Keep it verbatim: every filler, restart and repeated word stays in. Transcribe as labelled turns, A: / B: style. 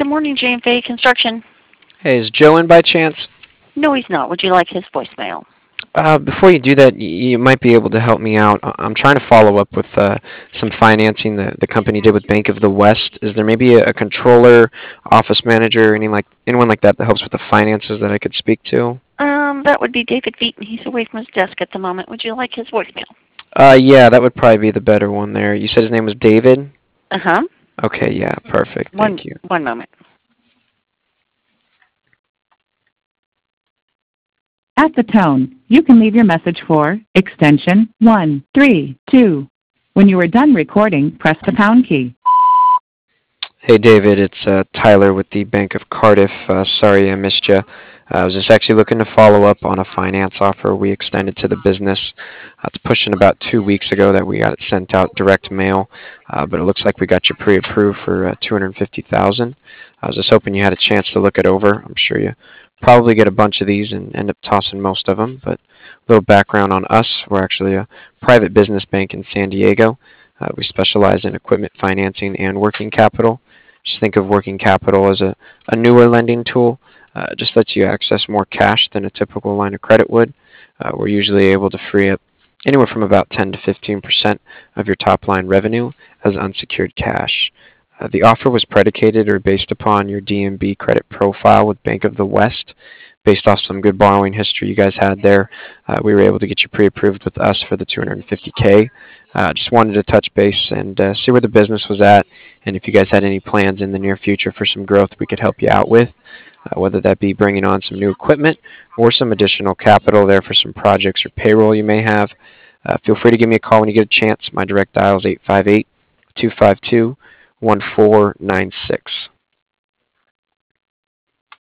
A: morning, J and Fay Construction.
B: Hey, is Joe in by chance?
A: No, he's not. Would you like his voicemail?
B: Uh, before you do that, y- you might be able to help me out. I- I'm trying to follow up with uh, some financing the, the company did with Bank of the West. Is there maybe a, a controller, office manager, any like anyone like that that helps with the finances that I could speak to?
A: Um, that would be David Beaton. He's away from his desk at the moment. Would you like his voicemail?
B: Uh, yeah, that would probably be the better one there. You said his name was David?
A: Uh-huh.
B: Okay, yeah, perfect.
A: One,
B: Thank you.
A: one moment.
C: At the tone, you can leave your message for extension one three two. When you are done recording, press the pound key.
B: Hey, David, it's uh, Tyler with the Bank of Cardiff. Uh, sorry I missed you. I was just actually looking to follow up on a finance offer we extended to the business. Uh, it's pushing about two weeks ago that we got it sent out direct mail, uh, but it looks like we got you pre-approved for uh, two hundred fifty thousand dollars. I was just hoping you had a chance to look it over. I'm sure you probably get a bunch of these and end up tossing most of them, but a little background on us. We're actually a private business bank in San Diego. Uh, we specialize in equipment financing and working capital. Just think of working capital as a, a newer lending tool. Uh, just lets you access more cash than a typical line of credit would. Uh, we're usually able to free up anywhere from about ten to fifteen percent of your top line revenue as unsecured cash. Uh, the offer was predicated or based upon your D M B credit profile with Bank of the West. Based off some good borrowing history you guys had there, uh, we were able to get you pre-approved with us for the two hundred fifty K. Uh, just wanted to touch base and uh, see where the business was at, and if you guys had any plans in the near future for some growth we could help you out with, uh, whether that be bringing on some new equipment or some additional capital there for some projects or payroll you may have. Uh, feel free to give me a call when you get a chance. My direct dial is eight five eight, two five two, one four nine six.